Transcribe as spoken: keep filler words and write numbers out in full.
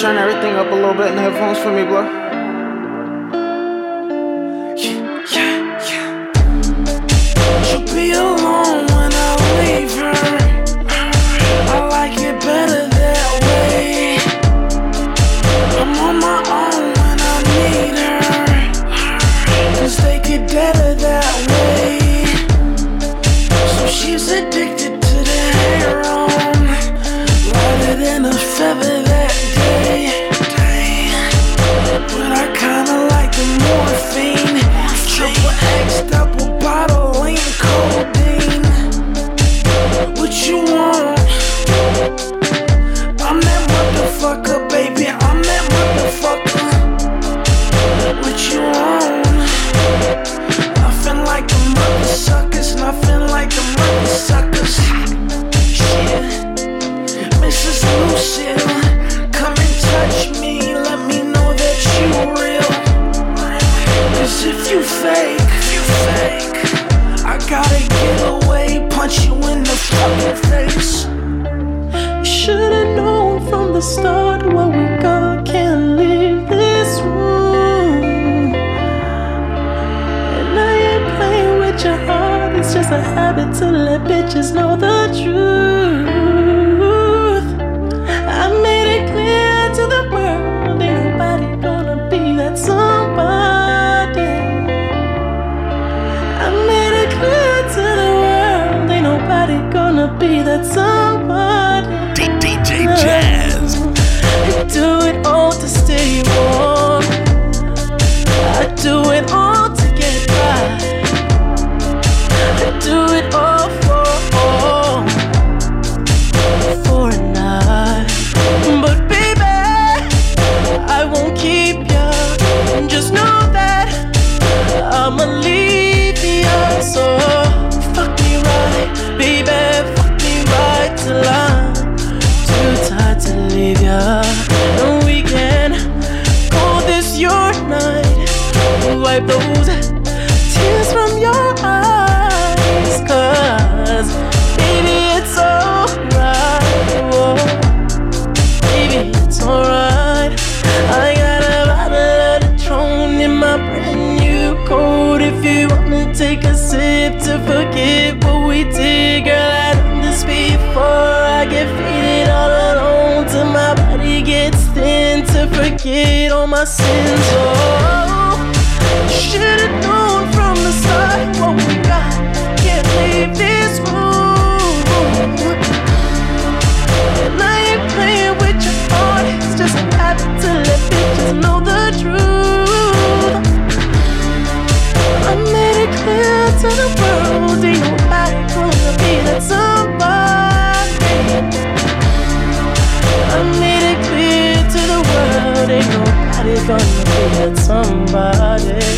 turn everything up a little bit in the headphones for me, bro? Yeah, yeah, yeah. She'll be alone when I leave her. I like it better that way. I'm on my own when I need her, 'cause they get better that way. So she's addicted to the heroin, lighter than a feather that day. But I kinda like the morphine, triple X, double bottle, lean codeine. What you want? I'm that motherfucker, baby, I'm that motherfucker. What you want? Nothing like the mother suckers, nothing like the mother suckers. Yeah, Missus Lucille, come and touch me, let me know that you real. 'Cause if you fake, if you fake, I gotta get away, punch you in the fucking face. Should've known from the start what we got can't leave this room. And I ain't playing with your heart, it's just a habit to let bitches know the truth. I made it clear to the world, ain't nobody gonna be that somebody. I made it clear to the world, ain't nobody gonna be that somebody. D J Jazz. I do it all to stay warm. I do it all to get by. I do it all for for a night. But baby, I won't keep ya. Just know that I'ma leave ya. So fuck me right, baby, fuck me right till I'm too tired to leave ya. And we can call this your night. Wipe those tears from your eyes, 'cause baby it's alright. Whoa. Baby it's alright. I got a bottle of Patron in my brand new coat. If you wanna take a sip to forget what we did, girl, I've done this before. I get faded all alone till my body gets thin to forget all my sins. Oh, should've known from the start what we got can't leave this room. And I ain't playing with your heart, it's just a habit to let bitches know the truth. I made it clear to the world, ain't nobody gonna be that somebody. I made it clear to the world, ain't nobody gonna be that somebody.